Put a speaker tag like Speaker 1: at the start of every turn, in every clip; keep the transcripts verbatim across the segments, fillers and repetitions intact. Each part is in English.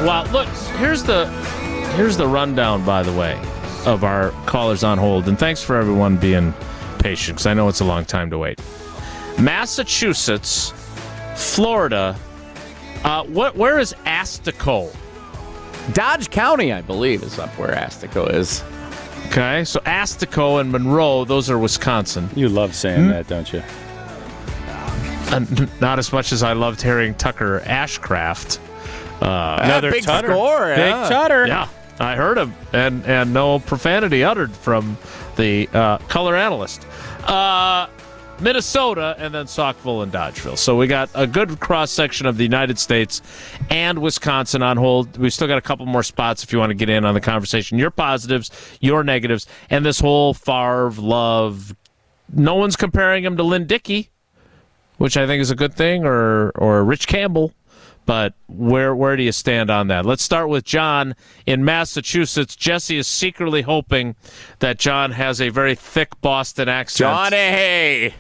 Speaker 1: Well, look, here's the here's the rundown, by the way, of our callers on hold. And thanks for everyone being patient, because I know it's a long time to wait. Massachusetts, Florida. Uh, what? Where is Astico?
Speaker 2: Dodge County, I believe, is up where Astico is.
Speaker 1: Okay, so Astico and Monroe, those are Wisconsin.
Speaker 3: You love saying hmm? that, don't you?
Speaker 1: Uh, not as much as I loved hearing Tucker Ashcraft. Uh,
Speaker 2: Another big Tutter. score.
Speaker 3: Big
Speaker 2: yeah.
Speaker 3: Tutter.
Speaker 1: Yeah, I heard him, and, and no profanity uttered from the uh, color analyst. Uh, Minnesota, and then Saukville and Dodgeville. So we got a good cross-section of the United States and Wisconsin on hold. We've still got a couple more spots if you want to get in on the conversation. Your positives, your negatives, and this whole Favre love. No one's comparing him to Lynn Dickey, which I think is a good thing, or or Rich Campbell. But where where do you stand on that? Let's start with John in Massachusetts. Jesse is secretly hoping that John has a very thick Boston accent.
Speaker 2: Johnny!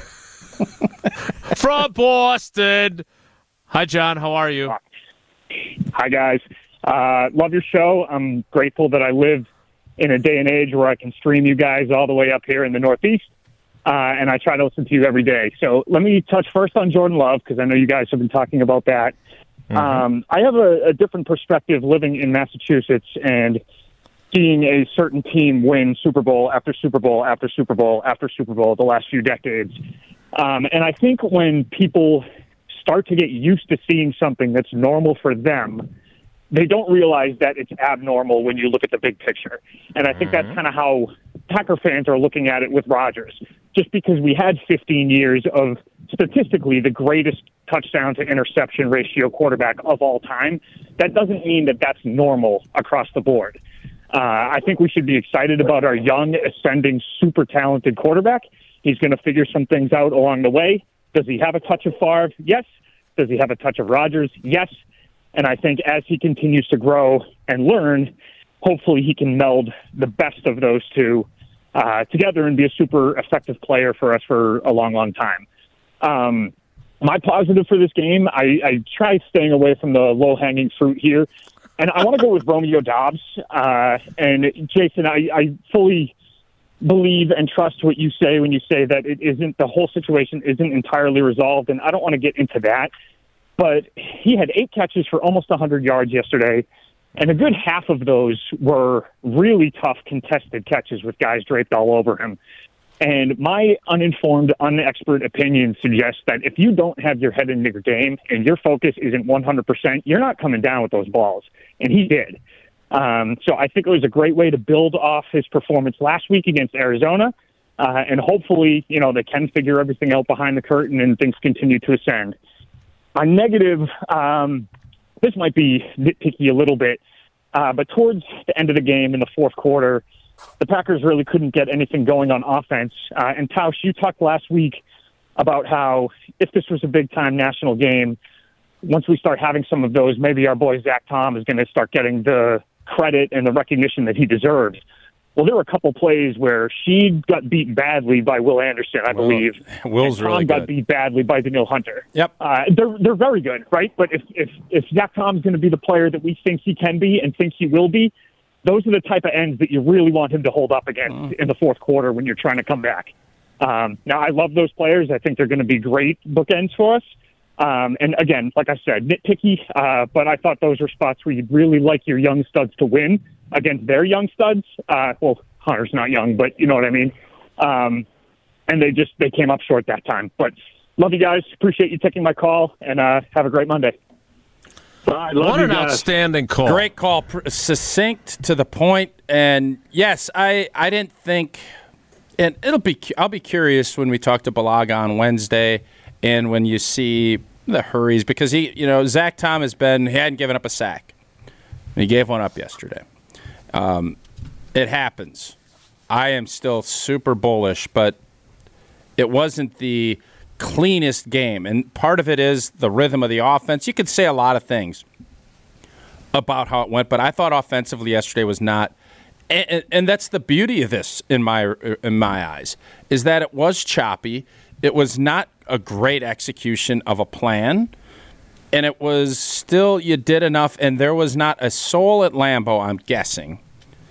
Speaker 1: From Boston. Hi, John. How are you?
Speaker 4: Hi, guys. Uh, love your show. I'm grateful that I live in a day and age where I can stream you guys all the way up here in the Northeast. Uh, and I try to listen to you every day. So let me touch first on Jordan Love, because I know you guys have been talking about that. Mm-hmm. Um, I have a, a different perspective living in Massachusetts and seeing a certain team win Super Bowl after Super Bowl after Super Bowl after Super Bowl the last few decades. Um, and I think when people start to get used to seeing something that's normal for them, they don't realize that it's abnormal when you look at the big picture. And I think mm-hmm. that's kind of how Packer fans are looking at it with Rodgers. Just because we had fifteen years of statistically the greatest touchdown to interception ratio quarterback of all time, that doesn't mean that that's normal across the board. Uh, I think we should be excited about our young, ascending, super talented quarterback. He's going to figure some things out along the way. Does he have a touch of Favre? Yes. Does he have a touch of Rodgers? Yes. And I think as he continues to grow and learn, hopefully he can meld the best of those two uh, together and be a super effective player for us for a long, long time. Um, my positive for this game, I, I try staying away from the low-hanging fruit here. And I want to go with Romeo Doubs. Uh, and, Jason, I, I fully believe and trust what you say when you say that it isn't, the whole situation isn't entirely resolved. And I don't want to get into that. But he had eight catches for almost one hundred yards yesterday, and a good half of those were really tough contested catches with guys draped all over him. And my uninformed, unexpert opinion suggests that if you don't have your head in your game and your focus isn't one hundred percent, you're not coming down with those balls. And he did. Um, so I think it was a great way to build off his performance last week against Arizona. Uh, and hopefully, you know, they can figure everything out behind the curtain and things continue to ascend. My negative, um, this might be nitpicky a little bit, uh, but towards the end of the game in the fourth quarter, the Packers really couldn't get anything going on offense. Uh, and Tausch, you talked last week about how if this was a big-time national game, once we start having some of those, maybe our boy Zach Tom is going to start getting the credit and the recognition that he deserves. Well, there were a couple plays where she got beat badly by Will Anderson, I
Speaker 3: well,
Speaker 4: believe.
Speaker 3: Will's
Speaker 4: and Tom
Speaker 3: really
Speaker 4: got
Speaker 3: good.
Speaker 4: beat badly by Daniil Hunter.
Speaker 3: Yep.
Speaker 4: Uh, they're they're very good, right? But if if if Zach Tom's going to be the player that we think he can be and think he will be, those are the type of ends that you really want him to hold up against mm. in the fourth quarter when you're trying to come back. Um, now, I love those players. I think they're going to be great bookends for us. Um, and again, like I said, nitpicky, uh, but I thought those were spots where you'd really like your young studs to win against their young studs. Uh, well, Hunter's not young, but you know what I mean. Um, and they just they came up short that time. But love you guys. Appreciate you taking my call, and uh, have a great Monday.
Speaker 1: I love what an guys. Outstanding call.
Speaker 3: Great call, succinct to the point. And yes, I I didn't think, and it'll be I'll be curious when we talk to Balaga on Wednesday, and when you see the hurries, because he you know Zach Tom has been he hadn't given up a sack. He gave one up yesterday. Um, it happens. I am still super bullish, but it wasn't the cleanest game. And part of it is the rhythm of the offense. You could say a lot of things about how it went, but I thought offensively yesterday was not. And, and that's the beauty of this in my in my eyes, is that it was choppy. It was not a great execution of a plan. and it was still you did enough, and there was not a soul at Lambeau, I'm guessing.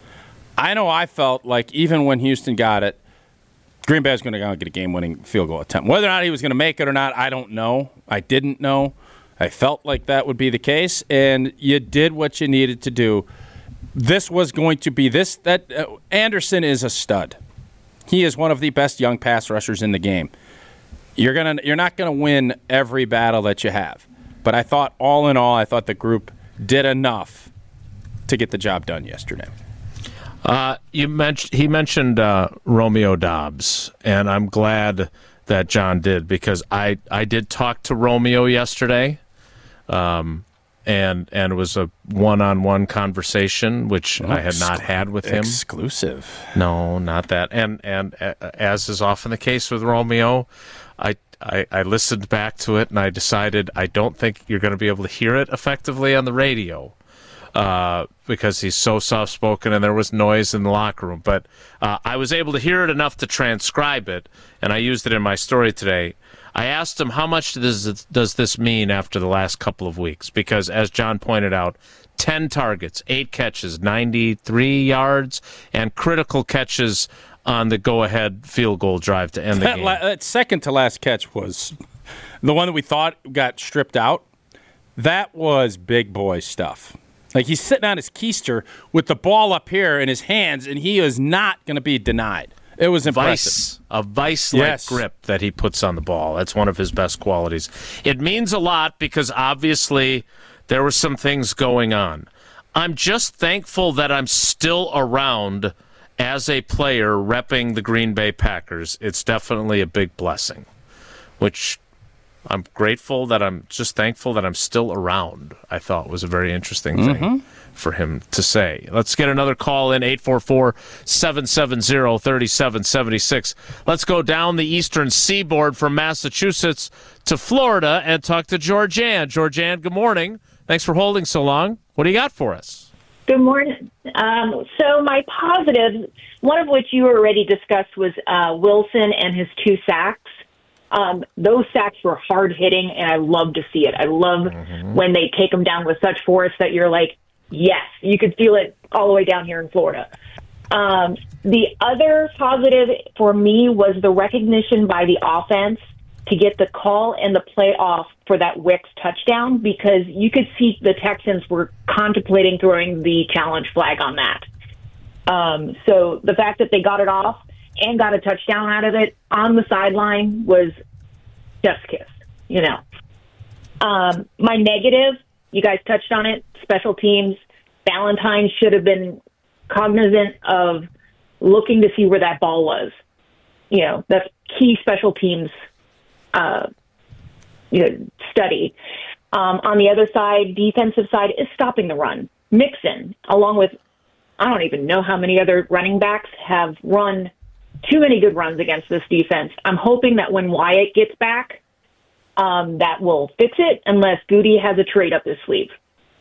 Speaker 3: I know I felt like even when Houston got it, Green Bay was going to go get a game-winning field goal attempt. Whether or not he was going to make it or not, I don't know. I didn't know. I felt like that would be the case, and you did what you needed to do. This was going to be this. That uh, Anderson is a stud. He is one of the best young pass rushers in the game. You're gonna, you're not going to win every battle that you have. But I thought, all in all, I thought the group did enough to get the job done yesterday.
Speaker 1: Uh, you mentioned he mentioned uh, Romeo Doubs, and I'm glad that John did because I, I did talk to Romeo yesterday, um, and and it was a one-on-one conversation which oh, I had not had with him.
Speaker 3: Exclusive?
Speaker 1: No, not that. And and uh, as is often the case with Romeo, I. I, I listened back to it, and I decided I don't think you're going to be able to hear it effectively on the radio uh, because he's so soft-spoken and there was noise in the locker room. But uh, I was able to hear it enough to transcribe it, and I used it in my story today. I asked him, how much does, it, does this mean after the last couple of weeks? Because, as John pointed out, ten targets, eight catches, ninety-three yards, and critical catches on the go-ahead field goal drive to end the
Speaker 3: that
Speaker 1: game.
Speaker 3: La- that second to last catch was the one that we thought got stripped out. That was big boy stuff. Like, he's sitting on his keister with the ball up here in his hands, and he is not going to be denied. It was impressive.
Speaker 1: Vice, a vice-like
Speaker 3: yes.
Speaker 1: grip that he puts on the ball. That's one of his best qualities. It means a lot because, obviously, there were some things going on. I'm just thankful that I'm still around as a player repping the Green Bay Packers. It's definitely a big blessing, which I'm grateful that I'm just thankful that I'm still around. I thought was a very interesting thing mm-hmm. for him to say. Let's get another call in, eight four four, seven seven zero, three seven seven six. Let's go down the eastern seaboard from Massachusetts to Florida and talk to Georgianne. Georgianne, good morning. Thanks for holding so long. What do you got for us?
Speaker 5: Good morning. Um, so my positives, one of which you already discussed, was uh, Wilson and his two sacks. Um, those sacks were hard-hitting, and I love to see it. I love mm-hmm. when they take them down with such force that you're like, yes, you could feel it all the way down here in Florida. Um, the other positive for me was the recognition by the offense to get the call and the play off for that Wicks touchdown, because you could see the Texans were contemplating throwing the challenge flag on that. Um, so the fact that they got it off and got a touchdown out of it on the sideline was chef's kiss, you know. Um, my negative, you guys touched on it, special teams. Valentine should have been cognizant of looking to see where that ball was. You know, that's key special teams Uh, you know, study. Um, on the other side, defensive side, is stopping the run. Mixon, along with, I don't even know how many other running backs have run too many good runs against this defense. I'm hoping that when Wyatt gets back, um, that will fix it, unless Goody has a trade up his sleeve.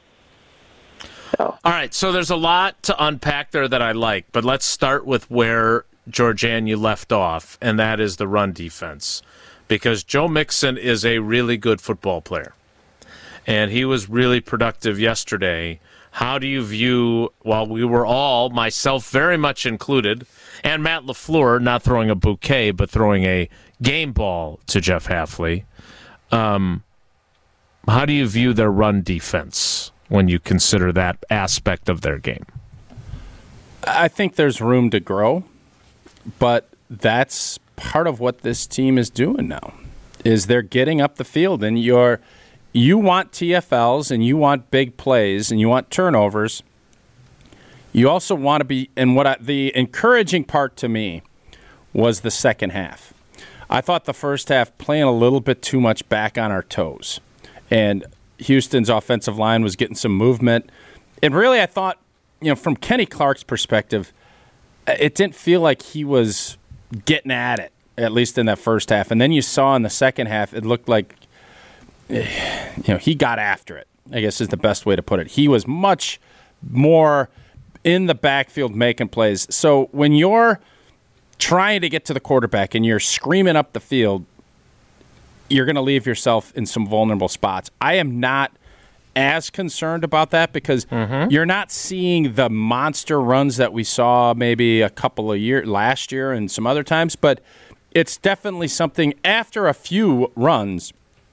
Speaker 5: So.
Speaker 1: All right, so there's a lot to unpack there that I like, but let's start with where, Georgianne, you left off, and that is the run defense. Because Joe Mixon is a really good football player, and he was really productive yesterday. How do you view, while we were all, myself very much included, and Matt LaFleur, not throwing a bouquet, but throwing a game ball to Jeff Hafley, um, how do you view their run defense when you consider that aspect of their game?
Speaker 3: I think there's room to grow, but that's part of what this team is doing now, is they're getting up the field, and you're you want T F Ls and you want big plays and you want turnovers. You also want to be, and what I, the encouraging part to me was the second half. I thought the first half playing a little bit too much back on our toes, and Houston's offensive line was getting some movement. And really, I thought, you know, from Kenny Clark's perspective, it didn't feel like he was getting at it, at least in that first half. And then you saw in the second half, it looked like, you know, he got after it, I guess is the best way to put it. He was much more in the backfield making plays. So when you're trying to get to the quarterback and you're screaming up the field, you're going to leave yourself in some vulnerable spots. I am not as concerned about that because mm-hmm. you're not seeing the monster runs that we saw maybe a couple of years last year and some other times, but it's definitely something after a few runs.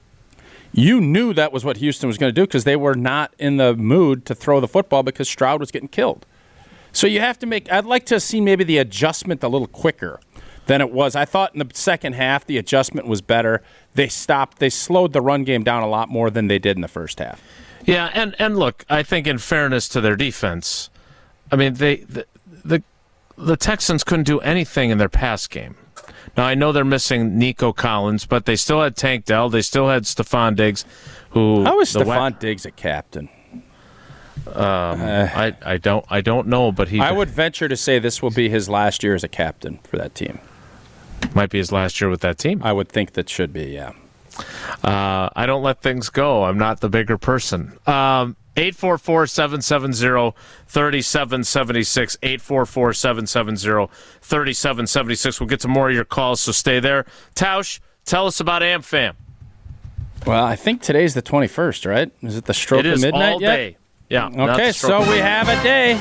Speaker 3: You knew that was what Houston was going to do because they were not in the mood to throw the football because Stroud was getting killed. So you have to make – I'd like to see maybe the adjustment a little quicker than it was. I thought in the second half the adjustment was better. They stopped – they slowed the run game down a lot more than they did in the first half.
Speaker 1: Yeah, and, and look, I think in fairness to their defense, I mean, they the, the the Texans couldn't do anything in their pass game. Now, I know they're missing Nico Collins, but they still had Tank Dell. They still had Stephon Diggs, who
Speaker 3: How is Stephon
Speaker 1: wa-
Speaker 3: Diggs a captain?
Speaker 1: Um, uh, I I don't I don't know, but he.
Speaker 3: I would venture to say this will be his last year as a captain for that team.
Speaker 1: Might be his last year with that team.
Speaker 3: I would think that should be, yeah.
Speaker 1: Uh, I don't let things go. I'm not the bigger person. Um, eight four four, seven seven zero, three seven seven six, eight four four, seven seven zero, three seven seven six. We'll get to more of your calls, so stay there. Tausch, tell us about AmFam.
Speaker 3: Well, I think today's the twenty-first, right? Is it the stroke
Speaker 1: it
Speaker 3: of midnight
Speaker 1: all
Speaker 3: yet?
Speaker 1: Day. Yeah.
Speaker 3: Okay, so we have a day.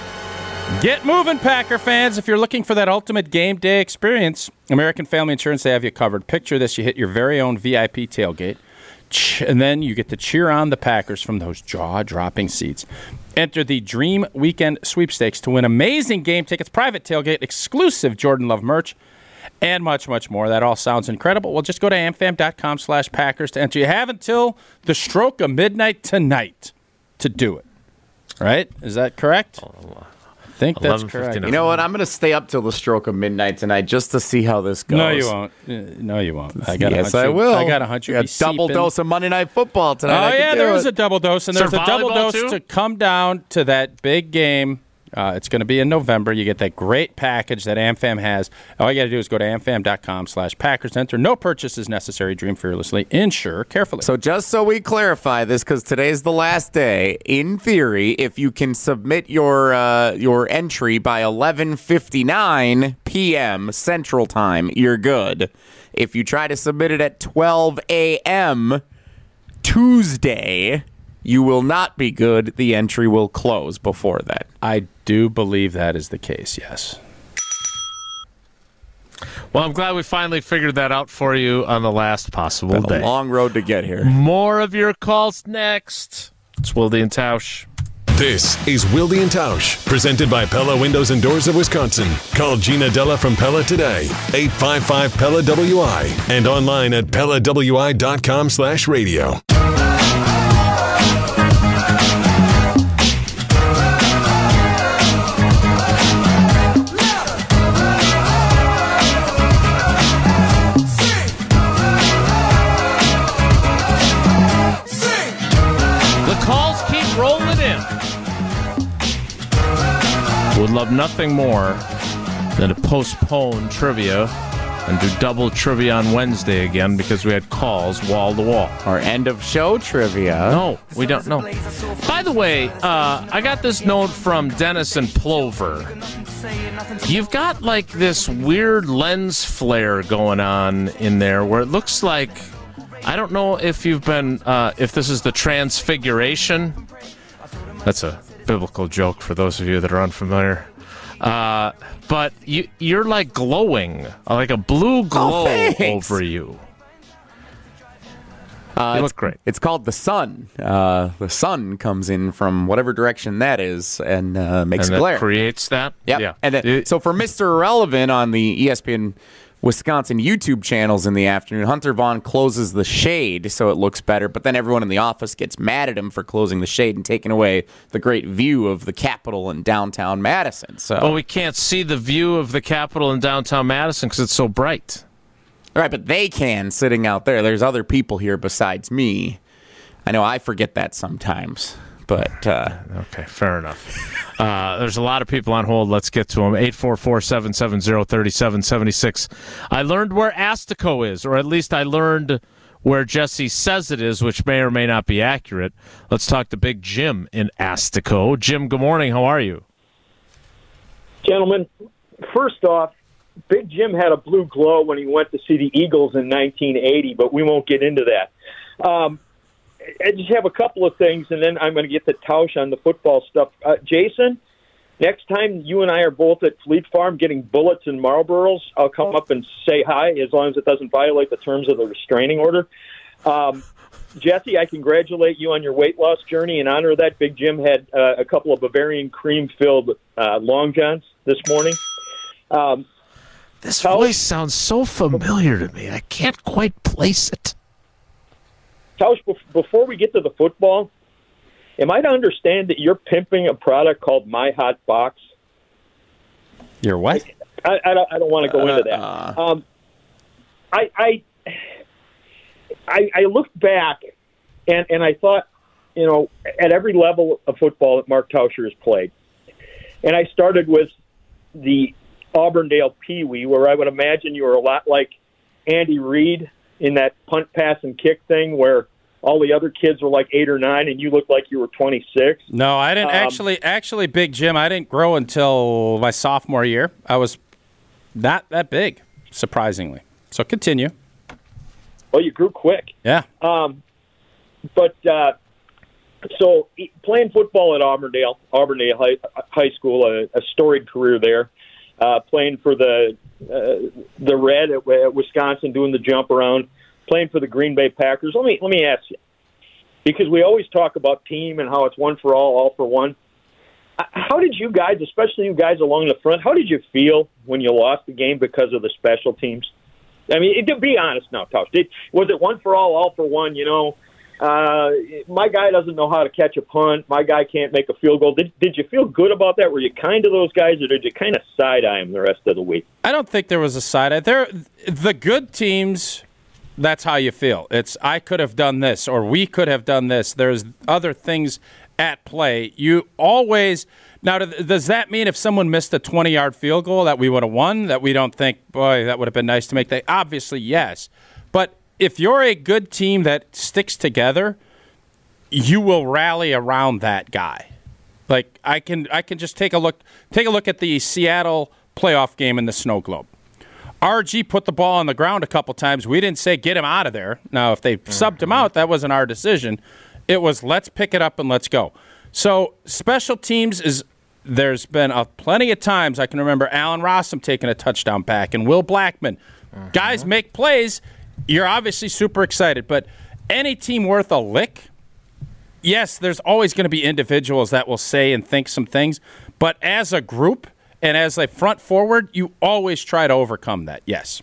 Speaker 3: Get moving, Packer fans. If you're looking for that ultimate game day experience, American Family Insurance, they have you covered. Picture this. You hit your very own V I P tailgate, and then you get to cheer on the Packers from those jaw-dropping seats. Enter the Dream Weekend Sweepstakes to win amazing game tickets, private tailgate, exclusive Jordan Love merch, and much, much more. That all sounds incredible. Well, just go to amfam.com slash Packers to enter. You have until the stroke of midnight tonight to do it. Right? Is that correct? I think that's correct.
Speaker 2: You know what? I'm going to stay up till the stroke of midnight tonight just to see how this goes.
Speaker 3: No, you won't. Uh, No, you won't. I got
Speaker 2: yes,
Speaker 3: a hunch
Speaker 2: I will.
Speaker 3: I got a hunch.
Speaker 2: You got a double dose of Monday Night Football tonight.
Speaker 3: Oh, yeah, there was a double dose, and
Speaker 1: Is
Speaker 3: there's
Speaker 1: there
Speaker 3: a double
Speaker 1: volleyball,
Speaker 3: dose
Speaker 1: too?
Speaker 3: to come down to that big game. Uh, it's going to be in November. You get that great package that AmFam has. All you got to do is go to amfam.com slash Packers. Enter. No purchase is necessary. Dream fearlessly. Insure carefully.
Speaker 2: So just so we clarify this, because today's the last day, in theory, if you can submit your uh, your entry by eleven fifty-nine p.m. Central Time, you're good. If you try to submit it at twelve a.m. Tuesday, you will not be good. The entry will close before that.
Speaker 3: I do believe that is the case, yes.
Speaker 1: Well, I'm glad we finally figured that out for you on the last possible
Speaker 2: Been
Speaker 1: day.
Speaker 2: a long road to get here.
Speaker 1: More of your calls next. It's Wilde and Tausch.
Speaker 6: This is Wilde and Tausch, presented by Pella Windows and Doors of Wisconsin. Call Gina Della from Pella today, eight five five P E L L A W I, and online at Pella W I dot com slash radio.
Speaker 1: Would love nothing more than to postpone trivia and do double trivia on Wednesday again because we had calls wall to wall.
Speaker 2: Our end of show trivia.
Speaker 1: No, we don't know. By the way, uh, I got this note from Dennis and Plover. You've got like this weird lens flare going on in there where it looks like, I don't know if you've been, uh, if this is the transfiguration. That's a biblical joke for those of you that are unfamiliar. Uh, but you, you're like glowing, like a blue glow
Speaker 2: oh,
Speaker 1: over you.
Speaker 2: Uh,
Speaker 1: you
Speaker 2: it's,
Speaker 1: look great.
Speaker 2: It's called the sun. Uh, the sun comes in from whatever direction that is and uh, makes
Speaker 1: and
Speaker 2: a
Speaker 1: that
Speaker 2: glare.
Speaker 1: creates that?
Speaker 2: Yep.
Speaker 1: Yeah.
Speaker 2: And then,
Speaker 1: It-
Speaker 2: so for Mister Irrelevant on the E S P N Wisconsin YouTube channels in the afternoon, Hunter Vaughn closes the shade so it looks better, but then everyone in the office gets mad at him for closing the shade and taking away the great view of the Capitol in downtown Madison. So,
Speaker 1: Well, we can't see the view of the Capitol in downtown Madison because it's so bright.
Speaker 2: right, but they can sitting out there. There's other people here besides me. I know I forget that sometimes, but uh,
Speaker 1: Okay, fair enough. Uh, there's a lot of people on hold. Let's get to them. eight four four, seven seven zero, three seven seven six. I learned where Astico is, or at least I learned where Jesse says it is, which may or may not be accurate. Let's talk to Big Jim in Astico. Jim, good morning. How are you?
Speaker 7: Gentlemen, first off, Big Jim had a blue glow when he went to see the Eagles in nineteen eighty, but we won't get into that. Um, I just have a couple of things, and then I'm going to get to Tausch on the football stuff. Uh, Jason, next time you and I are both at Fleet Farm getting bullets and Marlboros, I'll come up and say hi, as long as it doesn't violate the terms of the restraining order. Um, Jesse, I congratulate you on your weight loss journey. In honor of that, Big Jim had uh, a couple of Bavarian cream-filled uh, Long Johns this morning. Um,
Speaker 1: this
Speaker 7: Tausch,
Speaker 1: voice sounds so familiar to me. I can't quite place it.
Speaker 7: Tausch, before we get to the football, am I to understand that you're pimping a product called My Hot Box?
Speaker 3: You're what?
Speaker 7: I, I don't, I don't want to go
Speaker 2: uh,
Speaker 7: into that.
Speaker 2: Uh,
Speaker 7: Um, I, I, I, I looked back, and, and I thought, you know, at every level of football that Mark Tauscher has played, and I started with the Auburndale Pee Wee, where I would imagine you were a lot like Andy Reid in that punt, pass, and kick thing where all the other kids were like eight or nine and you looked like you were twenty-six.
Speaker 3: No, I didn't
Speaker 7: Um,
Speaker 3: actually. Actually, Big Jim, I didn't grow until my sophomore year. I was not that big, surprisingly. So continue.
Speaker 7: Well, you grew quick.
Speaker 3: Yeah.
Speaker 7: Um, but uh, so e- playing football at Auburndale, Auburndale High, High School, a, a storied career there. Uh, playing for the uh, the Red at, at Wisconsin, doing the jump around, playing for the Green Bay Packers. Let me let me ask you, because we always talk about team and how it's one for all, all for one. How did you guys, especially you guys along the front, how did you feel when you lost the game because of the special teams? I mean, to be honest now, Tausch, did, was it one for all, all for one? You know, uh, my guy doesn't know how to catch a punt. My guy can't make a field goal. Did, did you feel good about that? Were you kind to those guys, or did you kind of side-eye them the rest of the week?
Speaker 3: I don't think there was a side eye. There, the good teams, that's how you feel. It's, I could have done this, or we could have done this. There's other things at play. You always now. Does that mean if someone missed a twenty-yard field goal that we would have won? That we don't think, boy, that would have been nice to make that? Obviously, yes. But if you're a good team that sticks together, you will rally around that guy. Like I can, I can just take a look. Take a look at the Seattle playoff game in the Snow Globe. R G put the ball on the ground a couple times. We didn't say get him out of there. Now, if they subbed him out, that wasn't our decision. It was let's pick it up and let's go. So special teams is there's been a, plenty of times I can remember Allen Rossum taking a touchdown back and Will Blackman. Uh-huh. Guys make plays. You're obviously super excited, but any team worth a lick, yes, there's always going to be individuals that will say and think some things, but as a group and as a front forward, you always try to overcome that. Yes.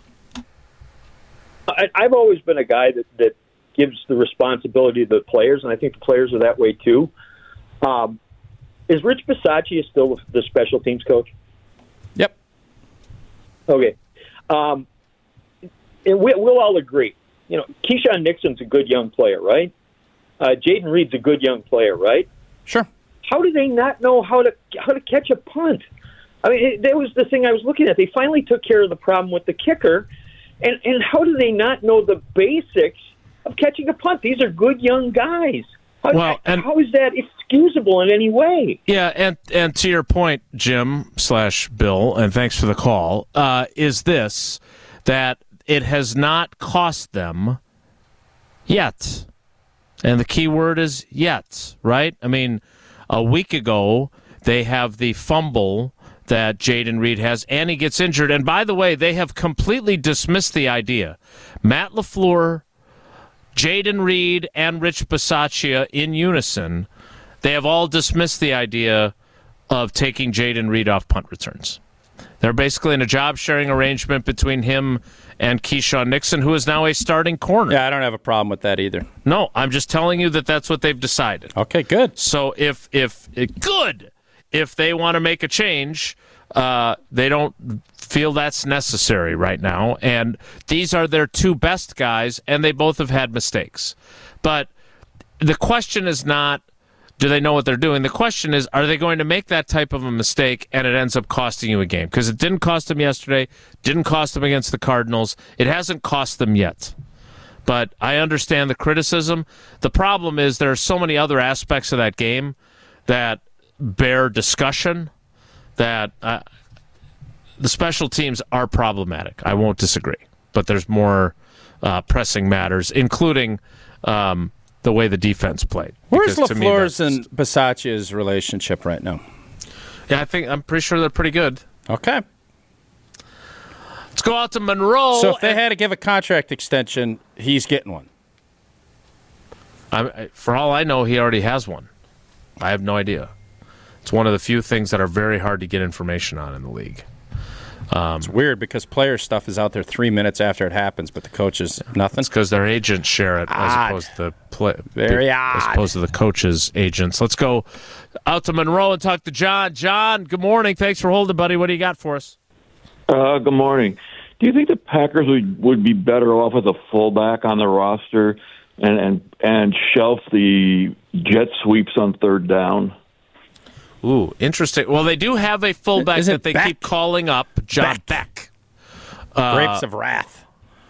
Speaker 7: I, I've always been a guy that, that gives the responsibility to the players, and I think the players are that way too. Um, is Rich Bisaccia still the special teams coach?
Speaker 3: Yep.
Speaker 7: Okay. Um, and we, we'll all agree. You know, Keyshawn Nixon's a good young player, right? Uh, Jaden Reed's a good young player, right?
Speaker 3: Sure.
Speaker 7: How do they not know how to how to catch a punt? I mean, it, that was the thing I was looking at. They finally took care of the problem with the kicker, and and how do they not know the basics of catching a punt? These are good young guys. How,
Speaker 1: well, and,
Speaker 7: how is that excusable in any way?
Speaker 1: Yeah, and and to your point, Jim slash Bill, and thanks for the call, uh, is this, that it has not cost them yet. And the key word is yet, right? I mean, a week ago, they have the fumble that Jaden Reed has, and he gets injured. And by the way, they have completely dismissed the idea. Matt LaFleur, Jaden Reed, and Rich Bisaccia in unison, they have all dismissed the idea of taking Jaden Reed off punt returns. They're basically in a job-sharing arrangement between him and Keyshawn Nixon, who is now a starting corner.
Speaker 3: Yeah, I don't have a problem with that either.
Speaker 1: No, I'm just telling you that that's what they've decided.
Speaker 3: Okay, good.
Speaker 1: So if if good, if they want to make a change, uh, they don't feel that's necessary right now. And these are their two best guys, and they both have had mistakes. But the question is not, do they know what they're doing? The question is, are they going to make that type of a mistake and it ends up costing you a game? Because it didn't cost them yesterday, didn't cost them against the Cardinals. It hasn't cost them yet. But I understand the criticism. The problem is there are so many other aspects of that game that bear discussion, that uh, the special teams are problematic. I won't disagree. But there's more uh, pressing matters, including um, the way the defense played.
Speaker 3: Where's
Speaker 1: Because to me,
Speaker 3: LaFleur's
Speaker 1: that's-
Speaker 3: and Bisaccia's relationship right now?
Speaker 1: Yeah, I think I'm pretty sure they're pretty good.
Speaker 3: Okay.
Speaker 1: Let's go out to Monroe.
Speaker 3: So if they
Speaker 1: and-
Speaker 3: had to give a contract extension, he's getting one.
Speaker 1: I, for all I know, he already has one. I have no idea. It's one of the few things that are very hard to get information on in the league. Um,
Speaker 3: It's weird because player stuff is out there three minutes after it happens, but the coaches, nothing.
Speaker 1: It's because their agents share it
Speaker 3: Odd.
Speaker 1: as opposed to the play,
Speaker 3: Very
Speaker 1: as
Speaker 3: odd.
Speaker 1: opposed to the coaches' agents. Let's go out to Monroe and talk to John. John, good morning. Thanks for holding, buddy. What do you got for us?
Speaker 8: Uh, good morning. Do you think the Packers would, would be better off with a fullback on the roster and, and and shelf the jet sweeps on third down?
Speaker 1: Ooh, interesting. Well, they do have a fullback
Speaker 3: Is it
Speaker 1: that they
Speaker 3: Beck?
Speaker 1: keep calling up, John Beck. Uh,
Speaker 3: Grapes of Wrath.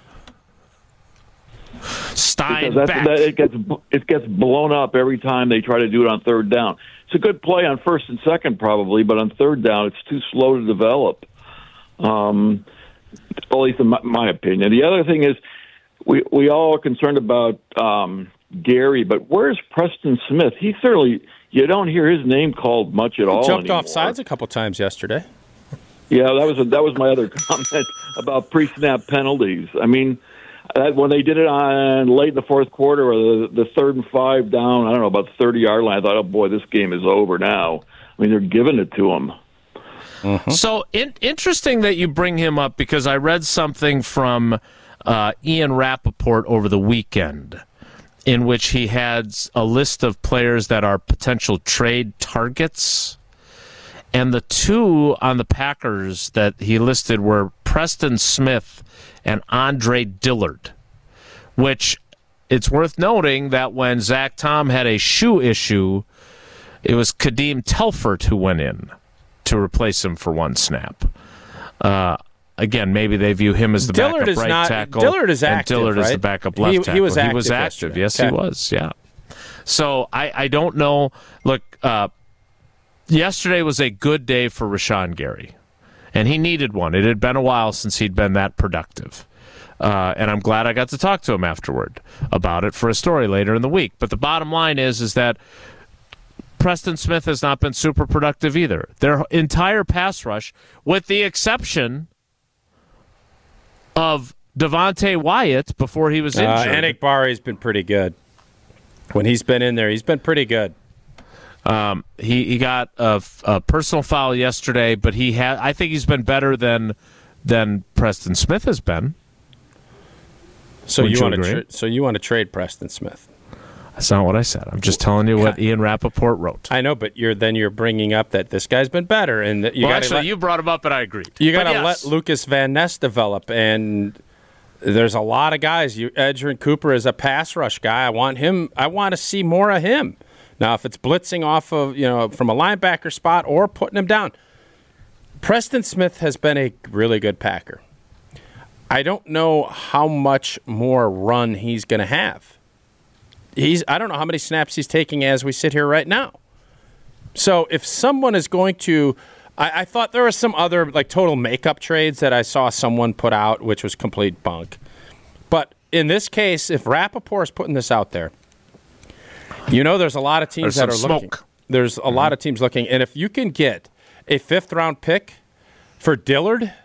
Speaker 1: Stein
Speaker 8: Because
Speaker 1: Beck.
Speaker 8: that's, that, it gets it gets blown up every time they try to do it on third down. It's a good play on first and second probably, but on third down it's too slow to develop. Um, at least in my, my opinion. The other thing is we we all are concerned about um, Gary, but where's Preston Smith? He certainly you don't hear his name called much at all.
Speaker 3: Jumped
Speaker 8: anymore.
Speaker 3: off sides a couple times yesterday.
Speaker 8: Yeah, that was a, that was my other comment about pre-snap penalties. I mean, that, when they did it on late in the fourth quarter or the, the third and five down, I don't know, about the thirty-yard line, I thought, oh, boy, this game is over now. I mean, they're giving it to him.
Speaker 1: So in, interesting that you bring him up because I read something from uh, Ian Rappaport over the weekend in which he had a list of players that are potential trade targets. And the two on the Packers that he listed were Preston Smith and Andre Dillard, which it's worth noting that when Zach Tom had a shoe issue, it was Kadeem Telfort who went in to replace him for one snap. Uh, again, maybe they view him as the
Speaker 3: Dillard
Speaker 1: backup
Speaker 3: is
Speaker 1: right
Speaker 3: not-
Speaker 1: tackle.
Speaker 3: Dillard is
Speaker 1: and
Speaker 3: active,
Speaker 1: Dillard is the
Speaker 3: right?
Speaker 1: backup
Speaker 3: He-
Speaker 1: left
Speaker 3: he
Speaker 1: tackle.
Speaker 3: was
Speaker 1: He was
Speaker 3: active
Speaker 1: active.
Speaker 3: yesterday.
Speaker 1: Yes,
Speaker 3: Okay.
Speaker 1: he was. Yeah. So I, I don't know. Look, uh, yesterday was a good day for Rashawn Gary, and he needed one. It had been a while since he'd been that productive. Uh, and I'm glad I got to talk to him afterward about it for a story later in the week. But the bottom line is, is that Preston Smith has not been super productive either. Their entire pass rush, with the exception of Devontae Wyatt before he was
Speaker 3: Uh,
Speaker 1: injured.
Speaker 3: Anik Bari's been pretty good. When he's been in there, he's been pretty good.
Speaker 1: Um, he he got a, a personal foul yesterday, but he had. I think he's been better than than Preston Smith has been.
Speaker 3: So
Speaker 1: Would
Speaker 3: you
Speaker 1: you
Speaker 3: want to
Speaker 1: agree?
Speaker 3: tra- so you want to trade Preston Smith?
Speaker 1: That's not what I said. I'm just telling you what Ian Rappaport wrote.
Speaker 3: I know, but you're then you're bringing up that this guy's been better, and that you
Speaker 1: well,
Speaker 3: got
Speaker 1: actually,
Speaker 3: let,
Speaker 1: you brought him up, and I agreed.
Speaker 3: you got
Speaker 1: But
Speaker 3: to
Speaker 1: yes.
Speaker 3: let Lucas Van Ness develop, and there's a lot of guys. You Edgerrin Cooper is a pass rush guy. I want him. I want to see more of him. Now, if it's blitzing off of you know from a linebacker spot or putting him down, Preston Smith has been a really good Packer. I don't know how much more run he's going to have. He's I don't know how many snaps he's taking as we sit here right now. So if someone is going to, I, I thought there were some other like total makeup trades that I saw someone put out, which was complete bunk. But in this case, if Rappaport's putting this out there, you know there's a lot of teams
Speaker 1: There's
Speaker 3: that are
Speaker 1: some
Speaker 3: looking.
Speaker 1: smoke.
Speaker 3: There's a mm-hmm. lot of teams looking, and if you can get a fifth round pick for Dillard.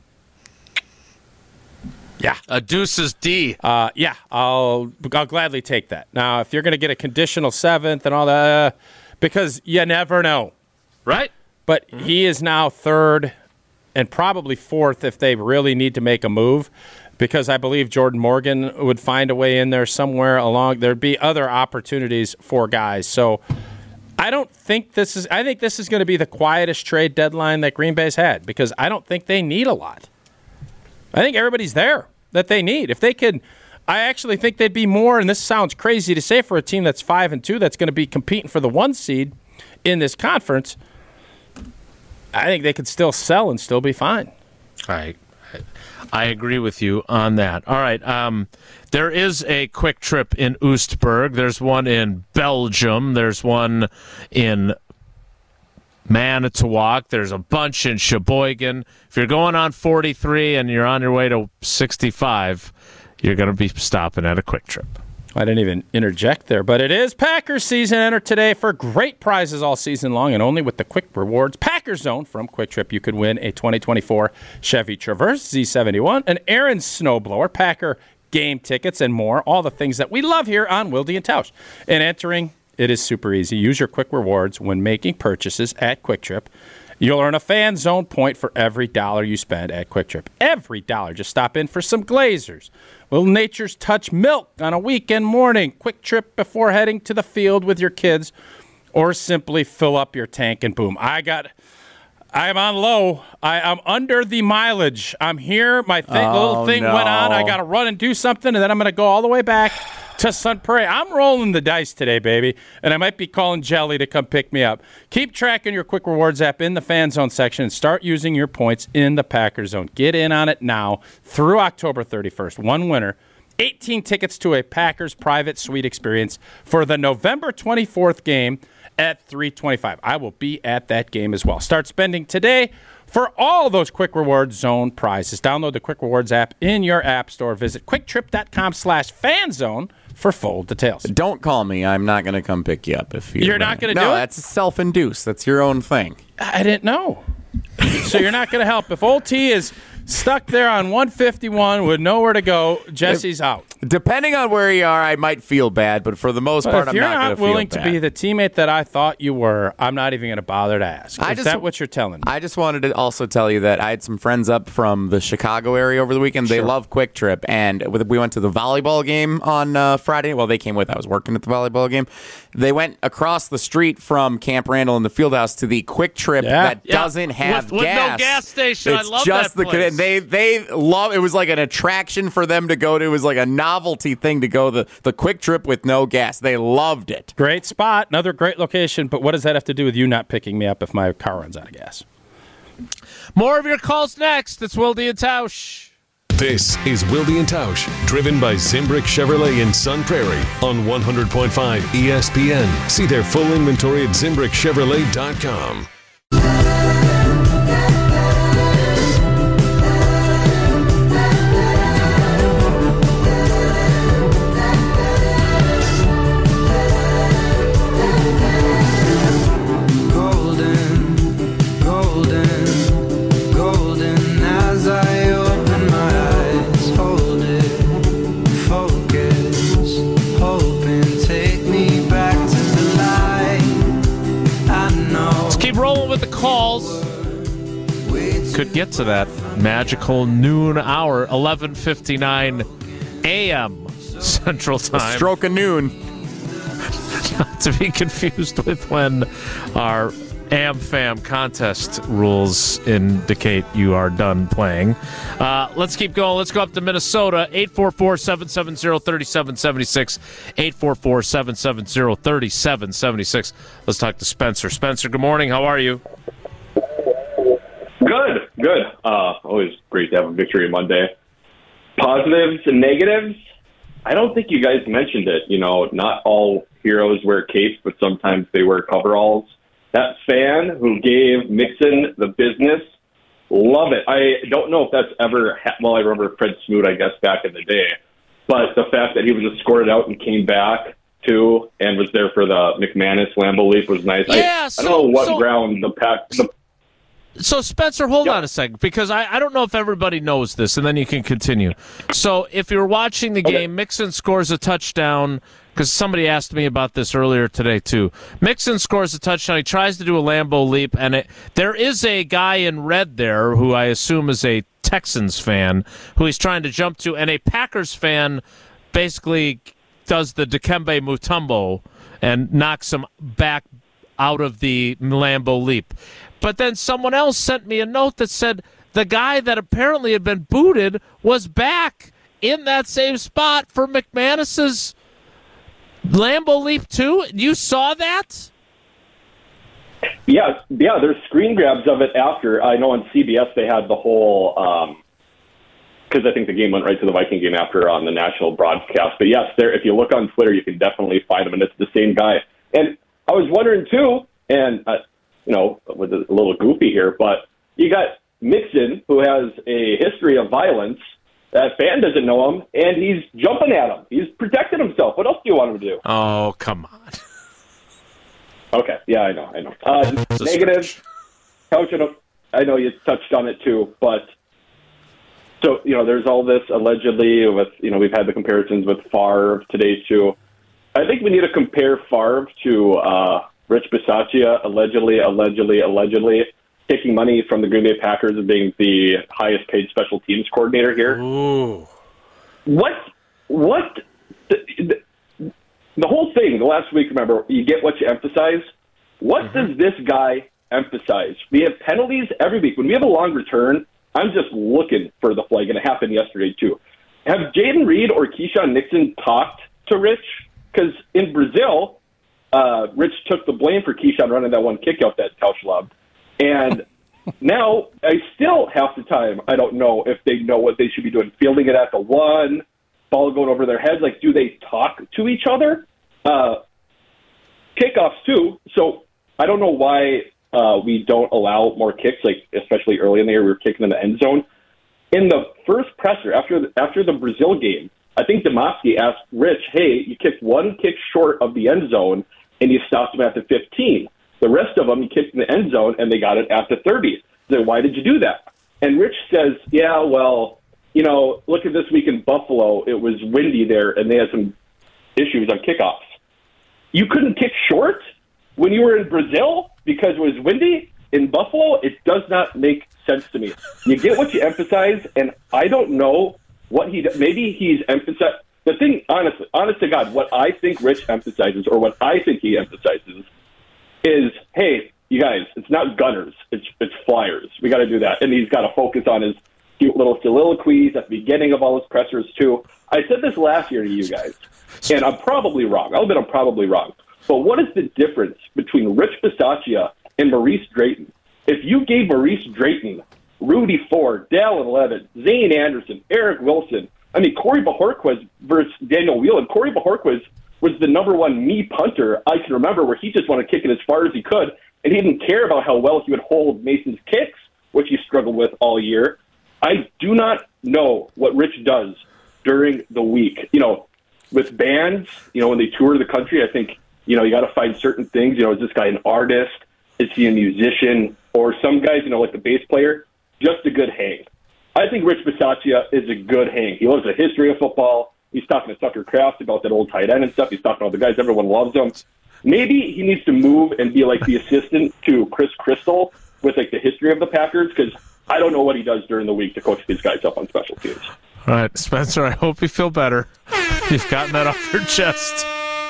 Speaker 3: Yeah,
Speaker 1: A deuces D.
Speaker 3: uh, yeah, I'll I'll gladly take that. Now, if you're going to get a conditional seventh and all that, uh, because you never know,
Speaker 1: Right?
Speaker 3: but he is now third and probably fourth if they really need to make a move, because I believe Jordan Morgan would find a way in there somewhere along. There'd be other opportunities for guys. So I don't think this is. I think this is going to be the quietest trade deadline that Green Bay's had, because I don't think they need a lot. I think everybody's there that they need. If they could, I actually think they'd be more, and this sounds crazy to say for a team that's five and two that's going to be competing for the one seed in this conference, I think they could still sell and still be fine.
Speaker 1: I, I agree with you on that. All right. Um, there is a quick trip in Oostburg. There's one in Belgium. There's one in Manitowoc. There's a bunch in Sheboygan. If you're going on forty-three and you're on your way to sixty-five, you're going to be stopping at a Quick Trip.
Speaker 3: I didn't even interject there, but it is Packers season. Enter today for great prizes all season long, and only with the Quick Rewards Packers Zone from Quick Trip, you could win a twenty twenty-four Chevy Traverse Z seventy-one, an Aaron snowblower, Packer game tickets, and more. All the things that we love here on Wilde and Tausch. And entering, it is super easy. Use your Quick Rewards when making purchases at Quick Trip. You'll earn a Fan Zone point for every dollar you spend at Quick Trip. Every dollar. Just stop in for some Glazers. Little Nature's Touch milk on a weekend morning. Quick Trip before heading to the field with your kids. Or simply fill up your tank and boom. I got... I'm on low. I, I'm under the mileage. I'm here. My thing,
Speaker 2: oh,
Speaker 3: little thing
Speaker 2: no.
Speaker 3: went on. I got to run and do something, and then I'm going to go all the way back to Sun Prairie. I'm rolling the dice today, baby, and I might be calling Jelly to come pick me up. Keep tracking your Quick Rewards app in the Fan Zone section and start using your points in the Packers Zone. Get in on it now through October thirty-first. One winner, eighteen tickets to a Packers private suite experience for the November twenty-fourth game at three twenty-five. I will be at that game as well. Start spending today for all those Quick Rewards Zone prizes. Download the Quick Rewards app in your app store. Visit quicktrip.com slash fanzone for full details.
Speaker 2: Don't call me. I'm not going to come pick you up if you're...
Speaker 3: You're not going to
Speaker 2: no,
Speaker 3: do it?
Speaker 2: No, that's self-induced. That's your own thing.
Speaker 3: I didn't know. So you're not going to help. If Old T is stuck there on one fifty-one with nowhere to go, Jesse's out.
Speaker 2: Depending on where you are, I might feel bad, but for the most
Speaker 3: But
Speaker 2: part,
Speaker 3: if
Speaker 2: I'm
Speaker 3: you're
Speaker 2: not,
Speaker 3: not,
Speaker 2: going to feel
Speaker 3: willing
Speaker 2: bad.
Speaker 3: to be the teammate that I thought you were, I'm not even going to bother to ask.
Speaker 2: I
Speaker 3: Is
Speaker 2: just-
Speaker 3: that what you're telling me?
Speaker 2: I just wanted to also tell you that I had some friends up from the Chicago area over the weekend. They
Speaker 3: Sure.
Speaker 2: love Quick Trip, and we went to the volleyball game on uh, Friday. Well, they came with. I was working at the volleyball game. They went across the street from Camp Randall in the Fieldhouse to the Quick Trip
Speaker 3: Yeah.
Speaker 2: that
Speaker 1: Yeah.
Speaker 2: doesn't have
Speaker 1: With- with no
Speaker 2: gas.
Speaker 1: gas station. I
Speaker 2: It's
Speaker 1: love
Speaker 2: just
Speaker 1: that
Speaker 2: the
Speaker 1: place.
Speaker 2: they they love. It was like an attraction for them to go to. It was like a novelty thing to go the the Quick Trip with no gas. They loved it.
Speaker 3: Great spot, another great location, but what does that have to do with you not picking me up if my car runs out of gas?
Speaker 1: More of your calls next. It's Wilde and Tausch.
Speaker 6: This is Wilde and Tausch, driven by Zimbrick Chevrolet in Sun Prairie on one hundred point five E S P N. See their full inventory at zimbrick chevrolet dot com.
Speaker 1: Calls could get to that magical noon hour, eleven fifty-nine a.m. Central Time.
Speaker 2: Stroke of noon.
Speaker 1: Not to be confused with when our AmFam contest rules indicate you are done playing. Uh, let's keep going. Let's go up to Minnesota. eight four four, seven seven zero, three seven seven six. eight four four, seven seven zero, three seven seven six. Let's talk to Spencer. Spencer, good morning. How are you?
Speaker 9: Good, good. Uh, always great to have a victory Monday. Positives and negatives? I don't think you guys mentioned it. You know, not all heroes wear capes, but sometimes they wear coveralls. That fan who gave Mixon the business, love it. I don't know if that's ever ha- well, I remember Fred Smoot, I guess, back in the day. But the fact that he was escorted out and came back, too, and was there for the McManus Lambeau leap was nice.
Speaker 1: Yeah,
Speaker 9: I,
Speaker 1: so,
Speaker 9: I don't know what
Speaker 1: so,
Speaker 9: ground the pack... The,
Speaker 1: So, Spencer, hold
Speaker 9: Yep.
Speaker 1: on a second, because I, I don't know if everybody knows this, and then you can continue. So, if you're watching the
Speaker 9: Okay.
Speaker 1: game, Mixon scores a touchdown, because somebody asked me about this earlier today, too. Mixon scores a touchdown. He tries to do a Lambeau leap, and it, there is a guy in red there who I assume is a Texans fan who he's trying to jump to, and a Packers fan basically does the Dikembe Mutombo and knocks him back out of the Lambeau leap. But then someone else sent me a note that said the guy that apparently had been booted was back in that same spot for McManus's Lambeau leap too. You saw that?
Speaker 9: Yeah, yeah. There's screen grabs of it after. I know on C B S they had the whole because um, I think the game went right to the Viking game after on the national broadcast. But yes, there. If you look on Twitter, you can definitely find him, and it's the same guy. And I was wondering too, and uh, you know, with a little goofy here, but you got Mixon, who has a history of violence. That fan doesn't know him, and he's jumping at him. He's protecting himself. What else do you want him to do?
Speaker 1: Oh, come on.
Speaker 9: Okay, yeah, I know, I know. Uh, negative, Coach, I, don't, I know you touched on it too, but so, you know, there's all this allegedly with, you know, we've had the comparisons with Favre today too. I think we need to compare Favre to uh, Rich Bisaccia, allegedly, allegedly, allegedly taking money from the Green Bay Packers and being the highest paid special teams coordinator here.
Speaker 1: Ooh.
Speaker 9: What, what, the, the, the whole thing, the last week, remember, you get what you emphasize. What mm-hmm. does this guy emphasize? We have penalties every week. When we have a long return, I'm just looking for the flag, and it happened yesterday too. Have Jaden Reed or Keyshawn Nixon talked to Rich? Because in Brazil, uh, Rich took the blame for Keyshawn running that one kick out that Tausch loved. And now, I still, half the time, I don't know if they know what they should be doing. Fielding it at the one, ball going over their heads. Like, do they talk to each other? Uh, kickoffs, too. So I don't know why uh, we don't allow more kicks, like especially early in the year we were kicking in the end zone. In the first presser, after the, after the Brazil game, I think Demovsky asked Rich, hey, you kicked one kick short of the end zone, and you stopped him at the fifteen. The rest of them, you kicked in the end zone, and they got it at the thirty. So why did you do that? And Rich says, yeah, well, you know, look at this week in Buffalo. It was windy there, and they had some issues on kickoffs. You couldn't kick short when you were in Brazil because it was windy? In Buffalo, it does not make sense to me. You get what you emphasize, and I don't know what he – maybe he's emphasized – the thing, honestly, honest to God, what I think Rich emphasizes or what I think he emphasizes – is, hey, you guys, it's not gunners, it's it's flyers. We got to do that. And he's got to focus on his cute little soliloquies at the beginning of all his pressers, too. I said this last year to you guys, and I'm probably wrong. I'll admit I'm probably wrong. But what is the difference between Rich Bisaccia and Maurice Drayton? If you gave Maurice Drayton, Rudy Ford, Dallin Levitt, Zane Anderson, Eric Wilson, I mean, Corey Bajorquez versus Daniel Whelan. Corey Bajorquez was the number one me punter I can remember, where he just wanted to kick it as far as he could, and he didn't care about how well he would hold Mason's kicks, which he struggled with all year. I do not know what Rich does during the week. You know, with bands, you know, when they tour the country, I think, you know, you got to find certain things. You know, is this guy an artist? Is he a musician? Or some guys, you know, like the bass player, just a good hang. I think Rich Bisaccia is a good hang. He loves the history of football. He's talking to Tucker Kraft about that old tight end and stuff. He's talking to all the guys. Everyone loves him. Maybe he needs to move and be like the assistant to Chris Crystal with like the history of the Packers, because I don't know what he does during the week to coach these guys up on special teams.
Speaker 1: All right, Spencer, I hope you feel better. You've gotten that off your chest.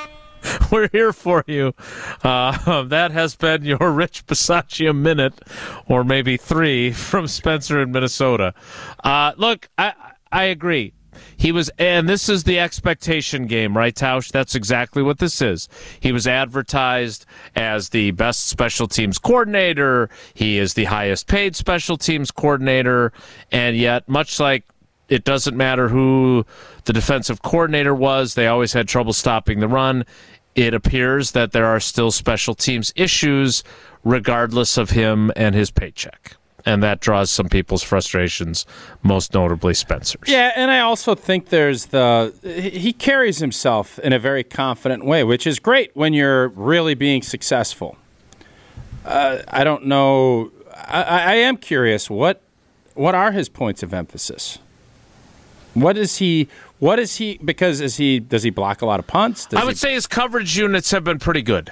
Speaker 1: We're here for you. Uh, that has been your Rich Bisaccia minute, or maybe three, from Spencer in Minnesota. Uh, look, I I agree. He was, and this is the expectation game, right, Tausch? That's exactly what this is. He was advertised as the best special teams coordinator. He is the highest paid special teams coordinator, and yet, much like it doesn't matter who the defensive coordinator was, they always had trouble stopping the run. It appears that there are still special teams issues regardless of him and his paycheck. And that draws some people's frustrations, most notably Spencer's.
Speaker 3: Yeah, and I also think there's the he carries himself in a very confident way, which is great when you're really being successful. Uh, I don't know. I, I am curious. What what are his points of emphasis? What is he? What is he? Because is he? Does he block a lot of punts? Does
Speaker 1: I would
Speaker 3: he,
Speaker 1: say his coverage units have been pretty good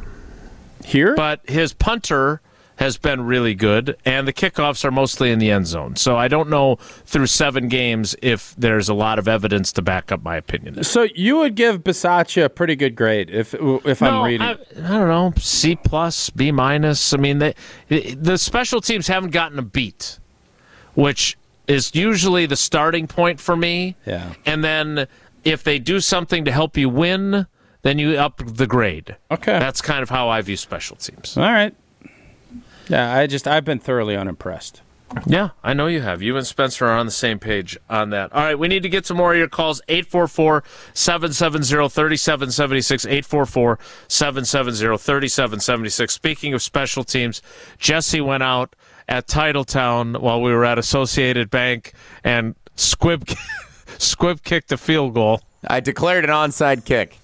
Speaker 3: here,
Speaker 1: but his punter has been really good, and the kickoffs are mostly in the end zone. So I don't know through seven games if there's a lot of evidence to back up my opinion.
Speaker 3: So you would give Bisaccia a pretty good grade if if
Speaker 1: no,
Speaker 3: I'm reading.
Speaker 1: I, I don't know, C plus, B minus. I mean, they, the special teams haven't gotten a beat, which is usually the starting point for me.
Speaker 3: Yeah.
Speaker 1: And then if they do something to help you win, then you up the grade.
Speaker 3: Okay.
Speaker 1: That's kind of how I view special teams.
Speaker 3: All right. Yeah, I just I've been thoroughly unimpressed.
Speaker 1: Yeah, I know you have. You and Spencer are on the same page on that. All right, we need to get some more of your calls. eight four four, seven seven zero, three seven seven six, eight four four, seven seven zero, three seven seven six. Speaking of special teams, Jesse went out at Titletown while we were at Associated Bank, and Squib, Squib kicked a field goal.
Speaker 2: I declared an onside kick.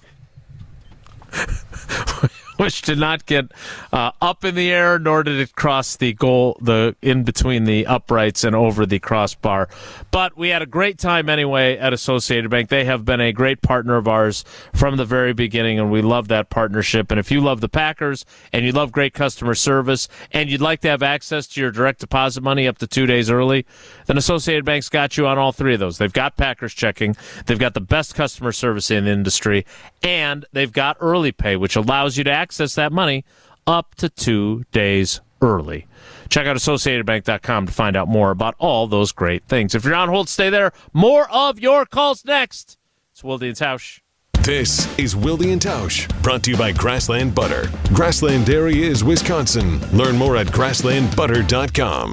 Speaker 1: Which did not get uh, up in the air, nor did it cross the goal, the in between the uprights and over the crossbar. But we had a great time anyway at Associated Bank. They have been a great partner of ours from the very beginning, and we love that partnership. And if you love the Packers and you love great customer service and you'd like to have access to your direct deposit money up to two days early, then Associated Bank's got you on all three of those. They've got Packers checking, they've got the best customer service in the industry, and they've got early pay, which allows you to access access that money up to two days early. Check out associated bank dot com to find out more about all those great things. If you're on hold, stay there. More of your calls next. It's Wilde and Tausch.
Speaker 6: This is Wilde and Tausch, brought to you by Grassland Butter. Grassland Dairy is Wisconsin. Learn more at grassland butter dot com.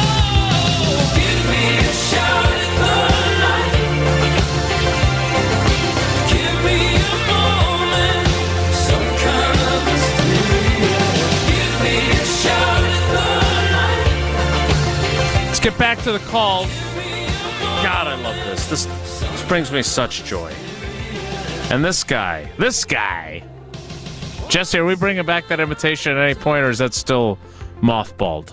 Speaker 1: Get back to the calls. God, I love this. This this brings me such joy. And this guy, this guy. Jesse, are we bringing back that invitation at any point, or is that still mothballed?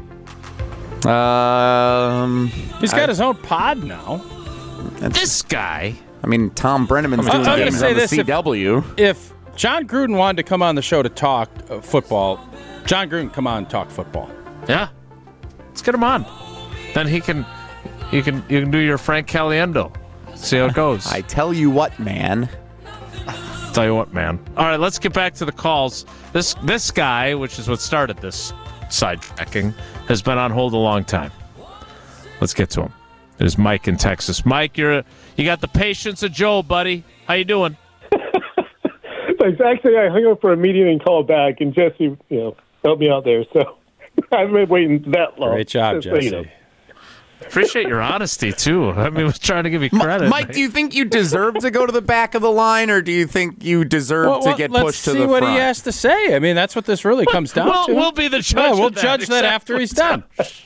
Speaker 2: Um,
Speaker 3: He's got
Speaker 2: I,
Speaker 3: his own pod now.
Speaker 1: This guy.
Speaker 2: I mean, Tom Brenneman's doing
Speaker 3: I'm gonna
Speaker 2: games
Speaker 3: say
Speaker 2: on the
Speaker 3: this,
Speaker 2: C W.
Speaker 3: If, if John Gruden wanted to come on the show to talk uh, football, John Gruden come on and talk football.
Speaker 1: Yeah. Let's get him on. Then he can, you can, you can do your Frank Caliendo. See how it goes.
Speaker 2: I tell you what, man.
Speaker 1: Tell you what, man. All right, let's get back to the calls. This this guy, which is what started this sidejacking, has been on hold a long time. Let's get to him. It is Mike in Texas. Mike, you're you got the patience of Joe, buddy. How you doing?
Speaker 10: Thanks. Actually, I hung up for a meeting and called back, and Jesse, you know, helped me out there. So I've been waiting that long.
Speaker 3: Great job,
Speaker 10: Just so
Speaker 3: Jesse.
Speaker 10: you know.
Speaker 1: Appreciate your honesty, too. I mean, I was trying to give you credit.
Speaker 2: Mike, do you think you deserve to go to the back of the line, or do you think you deserve
Speaker 3: Well,
Speaker 2: to
Speaker 3: well,
Speaker 2: get
Speaker 3: let's
Speaker 2: pushed to
Speaker 3: see
Speaker 2: the
Speaker 3: what
Speaker 2: front?
Speaker 3: he has to say. I mean, that's what this really comes down
Speaker 1: we'll,
Speaker 3: to.
Speaker 1: we'll be the judge.
Speaker 3: Yeah, we'll
Speaker 1: of that,
Speaker 3: judge that
Speaker 1: except
Speaker 3: after he's
Speaker 1: for
Speaker 3: done.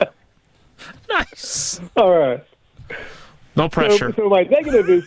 Speaker 1: Nice.
Speaker 10: All right.
Speaker 1: No pressure.
Speaker 10: So, so my negative is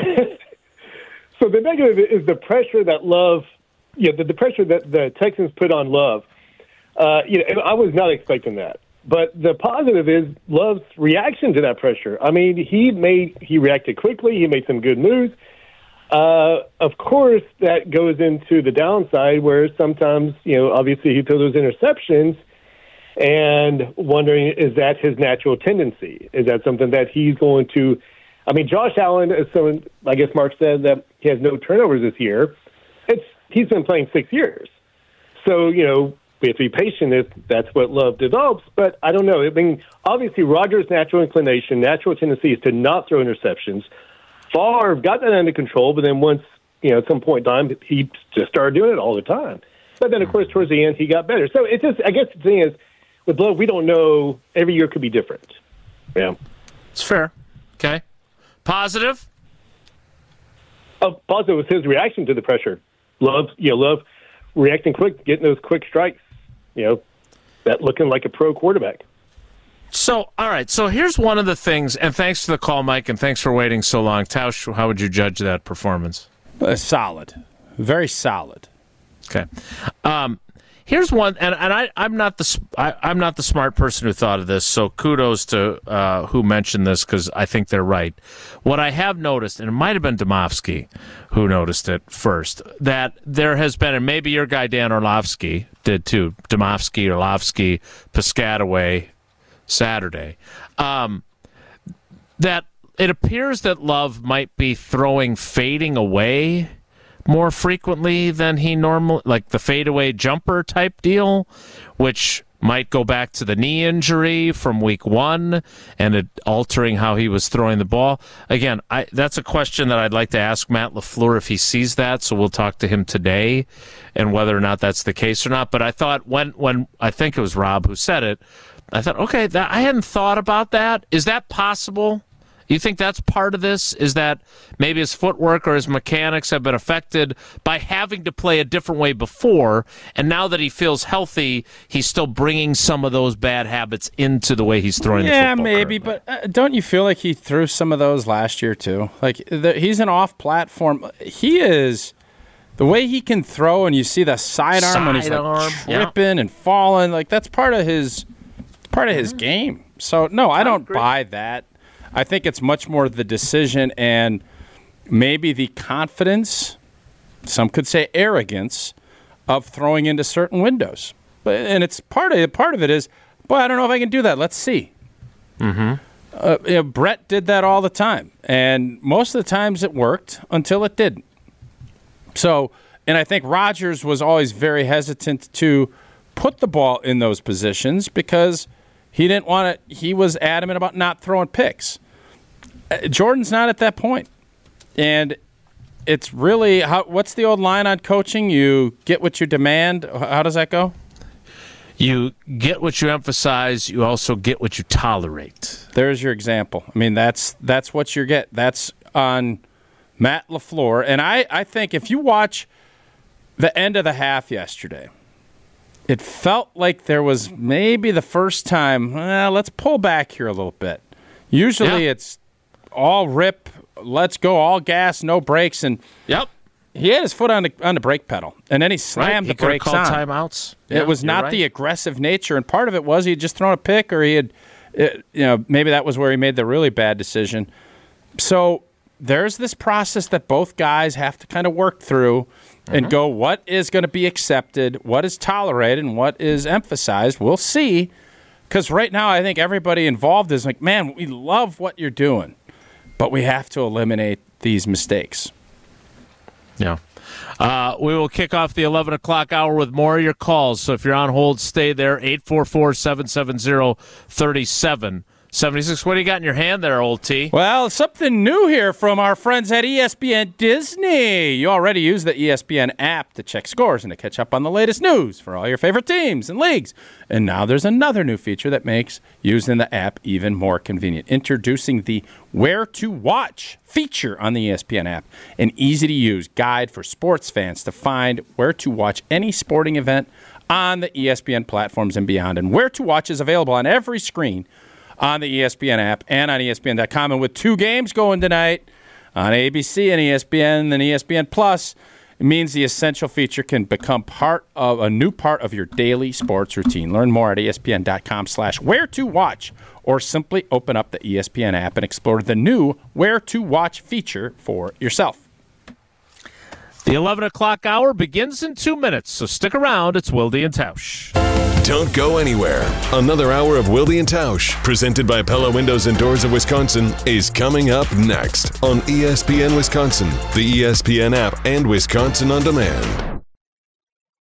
Speaker 10: so the negative is the pressure that Love, yeah, the, the pressure that the Texans put on Love. Uh, you know, I was not expecting that. But the positive is Love's reaction to that pressure. I mean, he made he reacted quickly. He made some good moves. Uh, of course, that goes into the downside where sometimes, you know, obviously he throws those interceptions, and wondering, is that his natural tendency? Is that something that he's going to? I mean, Josh Allen, as someone, I guess Mark said that he has no turnovers this year. It's he's been playing six years, so you know. We have to be patient if that's what Love develops, but I don't know. I mean, obviously, Rodgers' natural inclination, natural tendency is to not throw interceptions. Favre got that under control, but then once, you know, at some point in time, he just started doing it all the time. But then, of course, towards the end, he got better. So it's just, I guess the thing is, with Love, we don't know. Every year could be different. Yeah.
Speaker 1: It's fair. Okay. Positive?
Speaker 10: Oh, positive was his reaction to the pressure. Love, you know, Love reacting quick, getting those quick strikes. You know, that looking like a pro quarterback.
Speaker 1: So, all right. So here's one of the things, and thanks for the call, Mike, and thanks for waiting so long. Tausch, how would you judge that performance?
Speaker 3: Uh, solid. Very solid.
Speaker 1: Okay. Um, here's one, and, and I, I'm not the I, I'm not the smart person who thought of this, so kudos to uh, who mentioned this because I think they're right. What I have noticed, and it might have been Domofsky who noticed it first, that there has been, and maybe your guy Dan Orlovsky did too, Domofsky, Orlovsky, Piscataway, Saturday, um, that it appears that Love might be throwing fading away more frequently than he normally, like the fadeaway jumper type deal, which might go back to the knee injury from week one and it altering how he was throwing the ball. Again, I, that's a question that I'd like to ask Matt LaFleur if he sees that, so we'll talk to him today and whether or not that's the case or not. But I thought when, when I think it was Rob who said it, I thought, okay, that, I hadn't thought about that. Is that possible? You think that's part of this? Is that maybe his footwork or his mechanics have been affected by having to play a different way before, and now that he feels healthy, he's still bringing some of those bad habits into the way he's throwing
Speaker 3: yeah,
Speaker 1: the football?
Speaker 3: Yeah, maybe,
Speaker 1: currently?
Speaker 3: but uh, don't you feel like he threw some of those last year too? Like the, he's an off-platform. He is the way he can throw, and you see the sidearm
Speaker 1: Side
Speaker 3: when he's like
Speaker 1: arm,
Speaker 3: tripping
Speaker 1: yeah.
Speaker 3: and falling. Like that's part of his part of his game. So no, I don't
Speaker 1: agree.
Speaker 3: buy that. I think it's much more the decision and maybe the confidence, some could say arrogance, of throwing into certain windows. But and it's part of part of it is, boy, I don't know if I can do that. Let's see.
Speaker 1: Mm-hmm.
Speaker 3: Uh, you know, Brett did that all the time, and most of the times it worked until it didn't. So, and I think Rodgers was always very hesitant to put the ball in those positions because he didn't want to. He was adamant about not throwing picks. Jordan's not at that point. And it's really, how, what's the old line on coaching? You get what you demand. How does that go?
Speaker 1: You get what you emphasize. You also get what you tolerate.
Speaker 3: There's your example. I mean, that's that's what you get. That's on Matt LaFleur. And I, I think if you watch the end of the half yesterday, it felt like there was maybe the first time, well, let's pull back here a little bit. Usually
Speaker 1: yeah.
Speaker 3: it's all rip, let's go, all gas, no brakes, and
Speaker 1: yep,
Speaker 3: he had his foot on the on the brake pedal, and then he slammed
Speaker 1: right.
Speaker 3: the brakes
Speaker 1: called
Speaker 3: on.
Speaker 1: Timeouts.
Speaker 3: It
Speaker 1: yeah,
Speaker 3: was not
Speaker 1: right.
Speaker 3: the aggressive nature, and part of it was he had just thrown a pick, or he had, it, you know, maybe that was where he made the really bad decision. So there's this process that both guys have to kind of work through and mm-hmm. go, what is going to be accepted, what is tolerated, and what is emphasized. We'll see, because right now I think everybody involved is like, man, we love what you're doing. But we have to eliminate these mistakes.
Speaker 1: Yeah. Uh, we will kick off the eleven o'clock hour with more of your calls. So if you're on hold, stay there. eight four four, seven seven zero, three seven seven six. What do you got in your hand there, old T?
Speaker 3: Well, something new here from our friends at E S P N Disney. You already use the E S P N app to check scores and to catch up on the latest news for all your favorite teams and leagues. And now there's another new feature that makes using the app even more convenient. Introducing the Where to Watch feature on the E S P N app. An easy-to-use guide for sports fans to find where to watch any sporting event on the E S P N platforms and beyond. And Where to Watch is available on every screen on the E S P N app and on E S P N dot com. And with two games going tonight on A B C and E S P N and E S P N Plus, it means the essential feature can become part of a new part of your daily sports routine. Learn more at E S P N dot com slash where to watch, or simply open up the E S P N app and explore the new Where to Watch feature for yourself.
Speaker 1: The eleven o'clock hour begins in two minutes, so stick around. It's Wilde and Tausch.
Speaker 6: Don't go anywhere. Another hour of Wilde and Tausch, presented by Pella Windows and Doors of Wisconsin, is coming up next on E S P N Wisconsin, the E S P N app, and Wisconsin On Demand.